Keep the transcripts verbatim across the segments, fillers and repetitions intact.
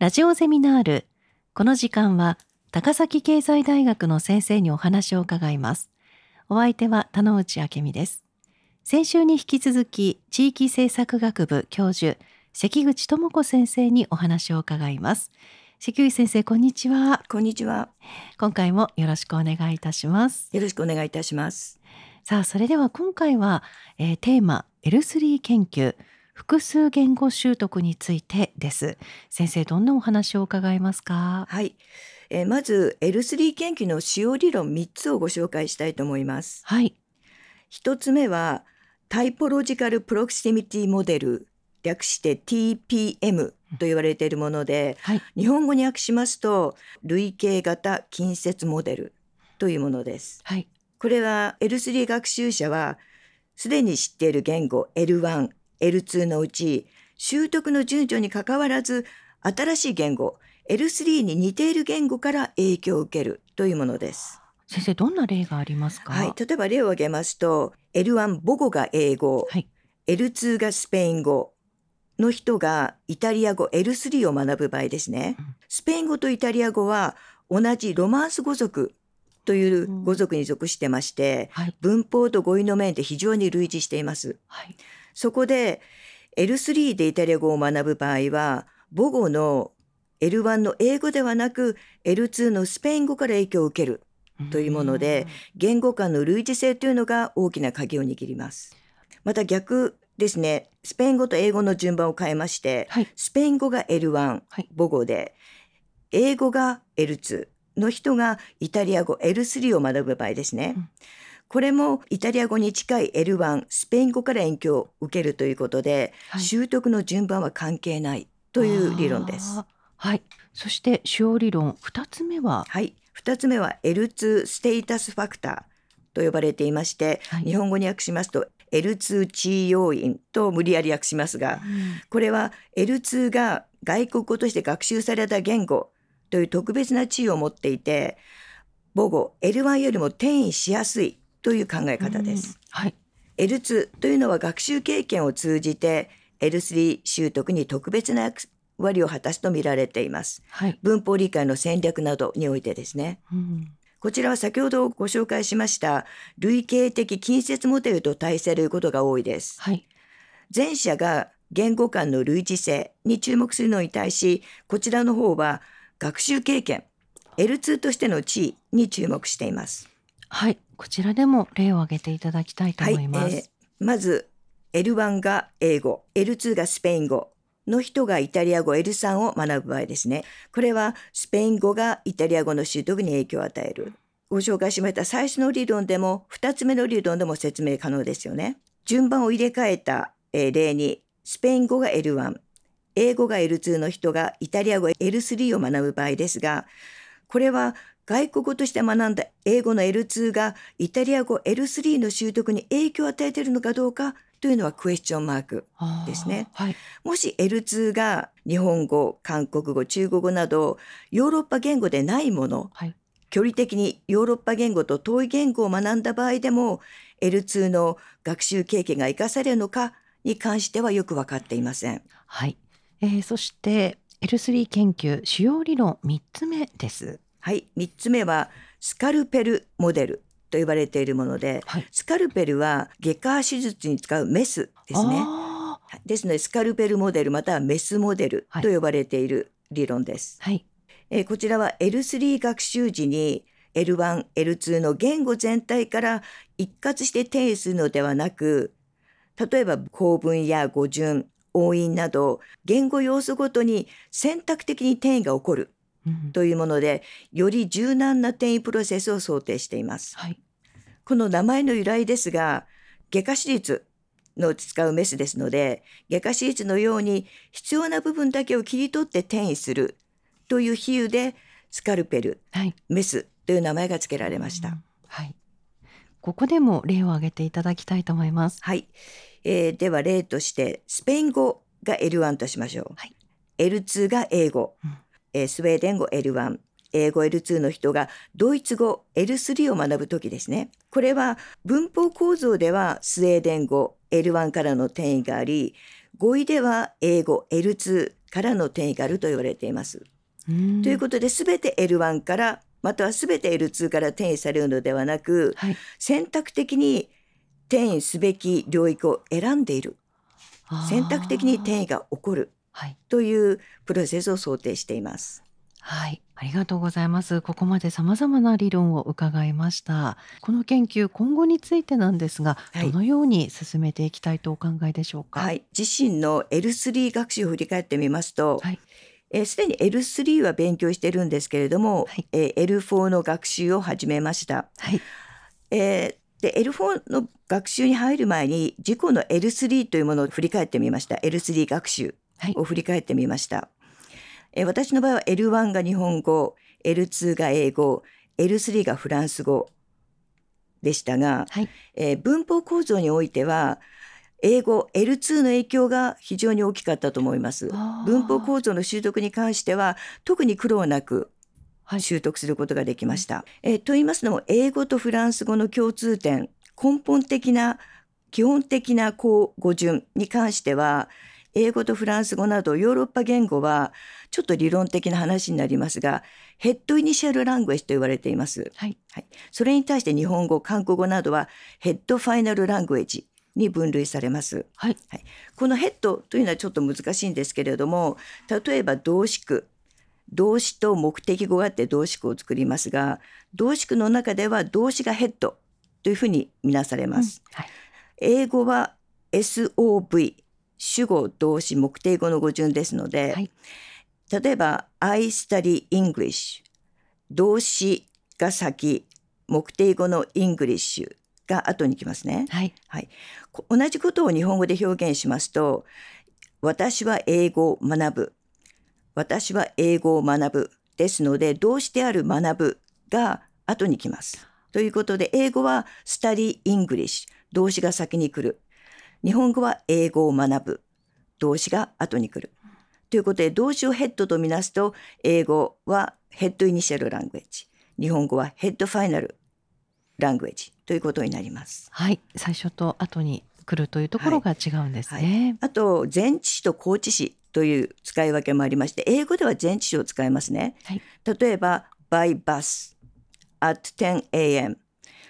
ラジオゼミナール。この時間は高崎経済大学の先生にお話を伺います。お相手は田之内明美です。先週に引き続き地域政策学部教授関口智子先生にお話を伺います。関口先生、こんにちは。 こんにちは。 今回もよろしくお願いいたします。 よろしくお願いいたします。 さあ、それでは今回は、えー、テーマ エルスリー 研究複数言語習得についてです。先生、どんなお話を伺いますか？ はい、えー、まず エルスリー 研究の主要理論みっつをご紹介したいと思います。 はい。 ひとつめはタイポロジカルプロクシミティモデル、略して ティーピーエム と言われているもので、 はい、 日本語に訳しますと類型型近接モデルというものです。 はい、 これは エルスリー 学習者はすでに知っている言語 エルワン、エルツー のうち習得の順序にかかわらず新しい言語 エルスリー に似ている言語から影響を受けるというものです。 先生、どんな例がありますか？ はい、例えば例を挙げますと エルワン 母語が英語、 はい、 エルツー がスペイン語の人がイタリア語 エルスリー を学ぶ場合ですね、うん、スペイン語とイタリア語は同じロマンス語族という語族に属してまして、うんはい、文法と語彙の面で非常に類似しています、はい、そこで エルスリー でイタリア語を学ぶ場合は母語の エルワン の英語ではなく エルツー のスペイン語から影響を受けるというもので、言語間の類似性というのが大きな鍵を握ります。また逆ですね、スペイン語と英語の順番を変えまして、はい、スペイン語が エルワン、はい、母語で英語が エルツー の人がイタリア語 エルスリー を学ぶ場合ですね、うん、これもイタリア語に近い エルワン、スペイン語から影響を受けるということで、はい、習得の順番は関係ないという理論です。 はい、そして主要理論ふたつめは、 はい、ふたつめは エルツー ステータスファクターと呼ばれていまして、はい、日本語に訳しますと エルツー 地位要因と無理やり訳しますが、うん、これは エルツー が外国語として学習された言語という特別な地位を持っていて、母語 エルワン よりも転移しやすいという考え方です、うんはい、エルツー というのは学習経験を通じて エルスリー 習得に特別な役割を果たすと見られています、はい、文法理解の戦略などにおいてですね、うん、こちらは先ほどご紹介しました類型的近接モデルと対されることが多いです、はい、前者が言語間の類似性に注目するのに対し、こちらの方は学習経験 エルツー としての地位に注目しています。 はい、こちらでも例を挙げていただきたいと思います、はいえー、 まず エルワン が英語、エルツー がスペイン語の人がイタリア語 エルスリー を学ぶ場合ですね。これはスペイン語がイタリア語の習得に影響を与える。ご紹介しました最初の理論でもふたつめの理論でも説明可能ですよね。順番を入れ替えた、えー、例にスペイン語が エルワン、英語が エルツー の人がイタリア語 エルスリー を学ぶ場合ですが、これは外国語として学んだ英語の エルツー がイタリア語 エルスリー の習得に影響を与えているのかどうかというのはクエスチョンマークですね、はい、もし エルツー が日本語、韓国語、中国語などヨーロッパ言語でないもの、はい、距離的にヨーロッパ言語と遠い言語を学んだ場合でも エルツー の学習経験が生かされるのかに関してはよく分かっていません。 はい、えー、そして エルスリー 研究主要理論みっつめです。 はい、みっつめはスカルペルモデルと呼ばれているもので、はい、スカルペルは外科手術に使うメスですね。ですのでスカルペルモデルまたはメスモデルと呼ばれている理論です、はいえー、こちらは エルスリー 学習時に エルワン、エルツー の言語全体から一括して転移するのではなく、例えば構文や語順、応印など言語要素ごとに選択的に転移が起こるというもので、より柔軟な転移プロセスを想定しています、はい、この名前の由来ですが、外科手術の使うメスですので、外科手術のように必要な部分だけを切り取って転移するという比喩でスカルペル、はい、メスという名前が付けられました、うんはい、ここでも例を挙げていただきたいと思います。 はい、えー、では例としてスペイン語が エルワン としましょう、はい、エルツー が英語、うんえー、スウェーデン語 エルワン、英語 エルツー の人がドイツ語 エルスリー を学ぶときですね。これは文法構造ではスウェーデン語 エルワン からの転移があり、語彙では英語 エルツーからの転移があると言われています。 うん、 ということで、すべて エルワン からまたはすべて エルツー から転移されるのではなく、 はい、 選択的に転移すべき領域を選んでいる、選択的に転移が起こるというプロセスを想定しています。 はい、ありがとうございます。ここまで様々な理論を伺いました。この研究、今後についてなんですが、 はい、 どのように進めていきたいとお考えでしょうか。 はい、自身の エルスリー 学習を振り返ってみますと、 はい、 えー、すでに エルスリー は勉強してるんですけれども、 はい、 えー、エルフォー の学習を始めました。 はい、 えーで エルフォー の学習に入る前に自己の エルスリー というものを振り返ってみました。 エルスリー 学習を振り返ってみました、はい、え私の場合は エルワン が日本語、 エルツー が英語、 エルスリー がフランス語でしたが、 はい、 えー、文法構造においては英語 エルツー の影響が非常に大きかったと思います。文法構造の習得に関しては特に苦労なく習得することができました、はい、えー、と言いますのも、英語とフランス語の共通点、根本的な基本的な語順に関しては、英語とフランス語などヨーロッパ言語はちょっと理論的な話になりますが、ヘッドイニシャルラングエッジと言われています、はいはい、それに対して日本語、韓国語などはヘッドファイナルラングエッジに分類されます、はいはい、このヘッドというのはちょっと難しいんですけれども、例えば動詞句、動詞と目的語があって動詞句を作りますが、動詞句の中では動詞がヘッドというふうに見なされます、うん、はい、英語は エスオーブイ、 主語、動詞、目的語の語順ですので、はい、例えば I study English、 動詞が先、目的語の English が後に来ますね、はいはい、同じことを日本語で表現しますと、私は英語を学ぶ、私は英語を学ぶですので、動詞である学ぶが後に来ます。ということで、英語は study English、 動詞が先に来る。日本語は英語を学ぶ、動詞が後に来る。ということで、動詞をヘッドとみなすと、英語はヘッドイニシャルラングエッジ、日本語はヘッドファイナルラングエッジということになります。 はい、最初と後に来るというところが違うんですね、はいはい、 あと前置詞と後置詞という使い分けもありまして、英語では前置詞を使いますね、はい、例えば by bus at テンエーエム、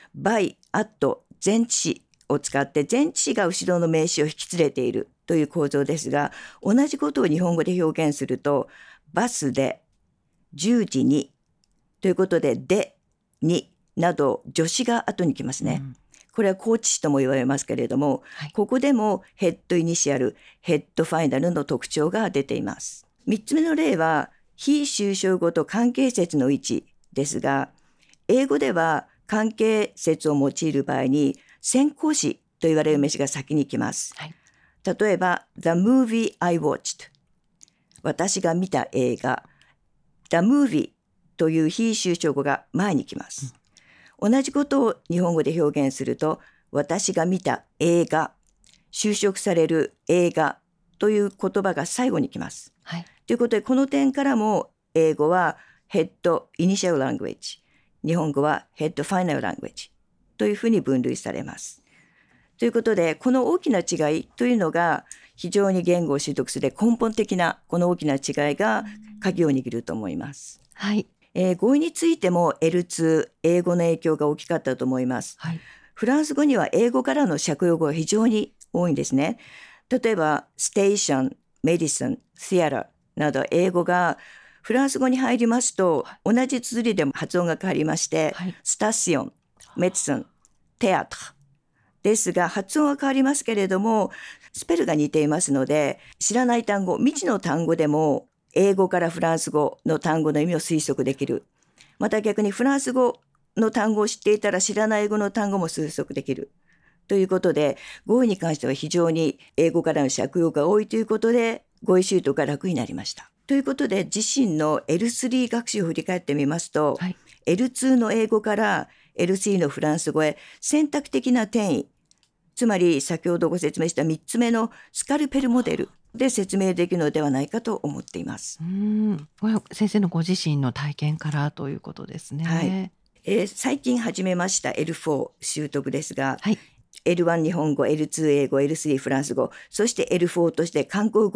by at 前置詞を使って、前置詞が後ろの名詞を引き連れているという構造ですが、同じことを日本語で表現すると、バスでじゅうじにということで、でになど助詞が後に来ますね、うん、これは後置詞とも言われますけれども、はい、ここでもヘッドイニシャル、ヘッドファイナルの特徴が出ています。みっつめの例は非抽象語と関係節の位置ですが、英語では関係節を用いる場合に先行詞と言われる名詞が先に来ます、はい、例えば The movie I watched、 私が見た映画、 The movie という非抽象語が前に来ます、うん、同じことを日本語で表現すると、私が見た映画、修飾される映画という言葉が最後に来ます、はい、ということで、この点からも英語はヘッドイニシャルラングエッジ、日本語はヘッドファイナルラングエッジというふうに分類されます。ということで、この大きな違いというのが非常に言語を習得する根本的なこの大きな違いが鍵を握ると思います、はい、えー、語彙についても エルツー、 英語の影響が大きかったと思います、はい、フランス語には英語からの借用語が非常に多いんですね。例えばステーション、メディシン、シアラなど英語がフランス語に入りますと、はい、同じ綴りでも発音が変わりまして、はい、スタシオン、メディシン、テアトルですが、発音は変わりますけれどもスペルが似ていますので、知らない単語、未知の単語でも英語からフランス語の単語の意味を推測できる。また逆にフランス語の単語を知っていたら知らない英語の単語も推測できるということで、語彙に関しては非常に英語からの借用が多いということで、語彙習得が楽になりました。ということで、自身の エルスリー 学習を振り返ってみますと、はい、エルツー の英語から エルスリー のフランス語へ選択的な転移、つまり先ほどご説明したみっつめのスカルペルモデルで説明できるのではないかと思っています。 うーん、これは先生のご自身の体験からということですね。はい、 えー、最近始めました エルフォー 習得ですが、はい、エルワン 日本語、エルツー 英語、エルスリー フランス語、そして エルフォー として韓国語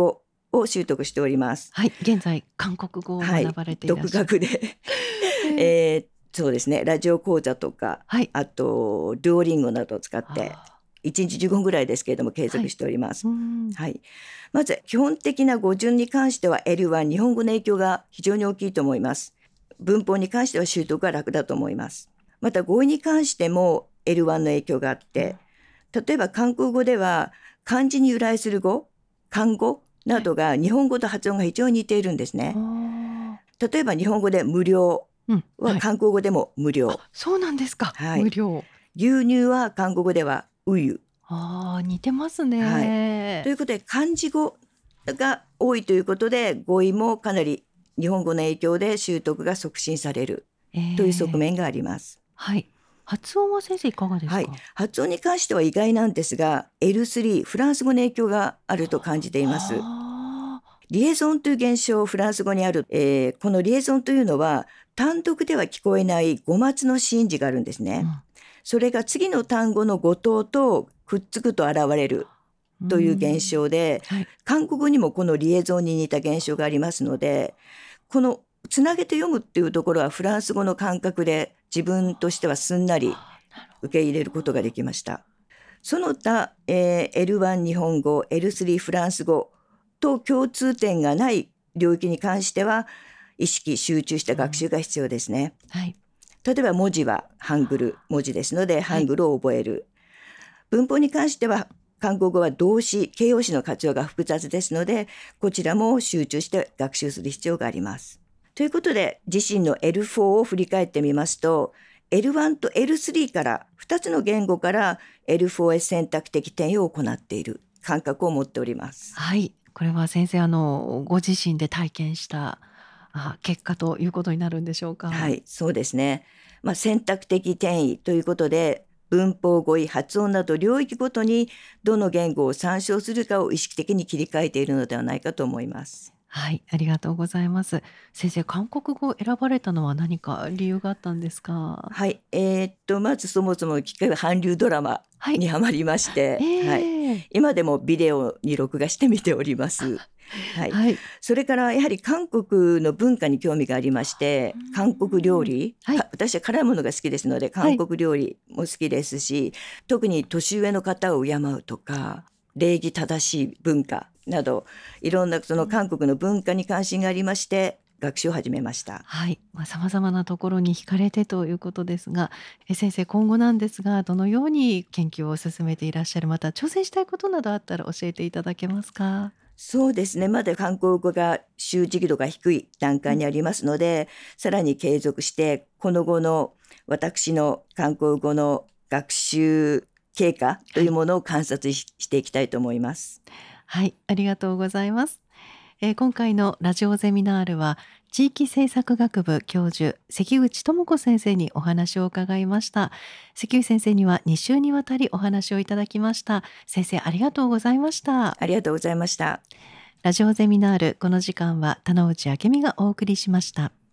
を習得しております。 はい、現在韓国語を学ばれていらっしゃる、 はい、独学で、えー、そうですね、ラジオ講座とか、 はい、 あとデュオリンゴなどを使っていちにちじゅっぷんぐらいですけれども継続しております。はいはい、まず基本的な語順に関しては エルワン 日本語の影響が非常に大きいと思います。文法に関しては習得が楽だと思います。また語彙に関しても エルワン の影響があって、例えば韓国語では漢字に由来する語、漢語などが日本語と発音が非常に似ているんですね。はい、例えば日本語で無料は韓国語でも無料、うんはい、 そうなんですか、 はい、 無料。 牛乳は韓国語ではウユ。 あ、似てますね、 はい、ということで漢字語が多いということで語彙もかなり日本語の影響で習得が促進されるという側面があります。えー、 はい、発音は先生いかがですか？はい、 発音に関しては意外なんですが エルスリー フランス語の影響があると感じています。リエゾンという現象フランス語にある、えー、このリエゾンというのは単独では聞こえない語末の子音字があるんですね、うん、それが次の単語の語頭とくっつくと現れるという現象で、はい、韓国語にもこのリエゾンに似た現象がありますので、このつなげて読むっていうところはフランス語の感覚で自分としてはすんなり受け入れることができました。その他、えー、エルワン 日本語、エルスリー フランス語と共通点がない領域に関しては意識集中した学習が必要ですね、うんはい、例えば文字はハングル文字ですのでハングルを覚える、はい、文法に関しては韓国語は動詞形容詞の活用が複雑ですのでこちらも集中して学習する必要があります。ということで自身の エルフォー を振り返ってみますと エルワン と エルスリー からふたつの言語から エルフォー へ選択的転用を行っている感覚を持っております。 はい、これは先生あのご自身で体験したあ結果ということになるんでしょうか？ はい、そうですね、まあ、選択的転移ということで文法語彙発音など領域ごとにどの言語を参照するかを意識的に切り替えているのではないかと思います。 はい、ありがとうございます。先生、韓国語を選ばれたのは何か理由があったんですか？ はい、えー、っとまずそもそもきっかけは韓流ドラマにハマりまして、はいえーはい、今でもビデオに録画して見ております。はいはい、それからやはり韓国の文化に興味がありまして韓国料理、はい、私は辛いものが好きですので韓国料理も好きですし、はい、特に年上の方を敬うとか礼儀正しい文化などいろんなその韓国の文化に関心がありまして学習を始めました。 はい、まあ、様々なところに惹かれてということですが、え先生今後なんですがどのように研究を進めていらっしゃるまた挑戦したいことなどあったら教えていただけますか？ そうですね、まだ韓国語が習知度が低い段階にありますので、うん、さらに継続してこの後の私の韓国語の学習経過というものを観察 し,、はい、していきたいと思います。 はい、ありがとうございます。えー、今回のラジオゼミナールは地域政策学部教授関口智子先生にお話を伺いました。関口先生にはに週にわたりお話をいただきました。先生ありがとうございました。 ありがとうございました。 ラジオゼミナールこの時間は田之内明美がお送りしました。